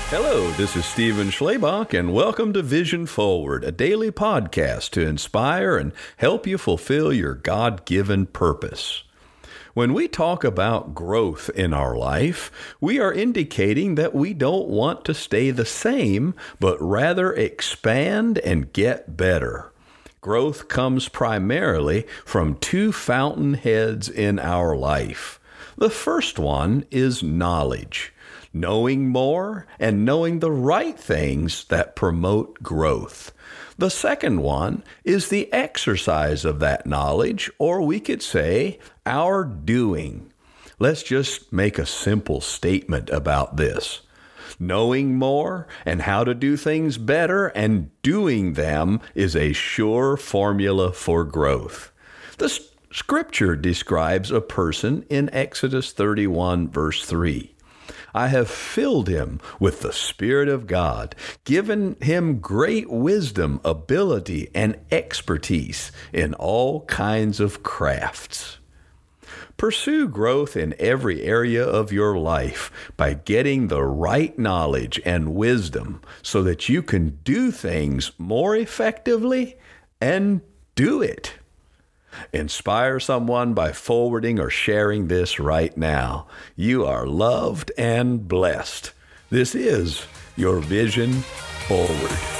Hello, this is Stephen Schlebach, and welcome to Vision Forward, a daily podcast to inspire and help you fulfill your God-given purpose. When we talk about growth in our life, we are indicating that we don't want to stay the same, but rather expand and get better. Growth comes primarily from two fountainheads in our life. The first one is knowledge. Knowing more and knowing the right things that promote growth. The second one is the exercise of that knowledge, or we could say our doing. Let's just make a simple statement about this. Knowing more and how to do things better and doing them is a sure formula for growth. The scripture describes a person in Exodus 31, verse 3. I have filled him with the Spirit of God, given him great wisdom, ability, and expertise in all kinds of crafts. Pursue growth in every area of your life by getting the right knowledge and wisdom so that you can do things more effectively and do it. Inspire someone by forwarding or sharing this right now. You are loved and blessed. This is your Vision Forward.